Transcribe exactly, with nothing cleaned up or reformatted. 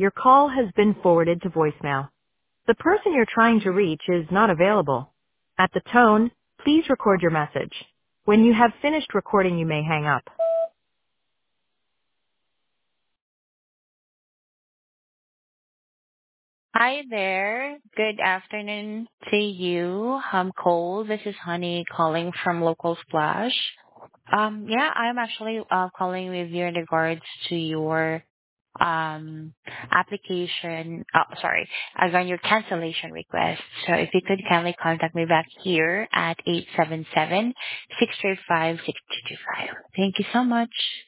Your call has been forwarded to voicemail. The person you're trying to reach is not available. At the tone, please record your message. When you have finished recording, you may hang up. Hi there. Good afternoon to you. I'm Cole. This is Honey calling from Local Splash. Um, yeah, I'm actually uh, calling with you in regards to your um application. Oh, sorry, I got your cancellation request. So if you could kindly contact me back here at eight seven seven, six three five, six two two five. Thank you so much.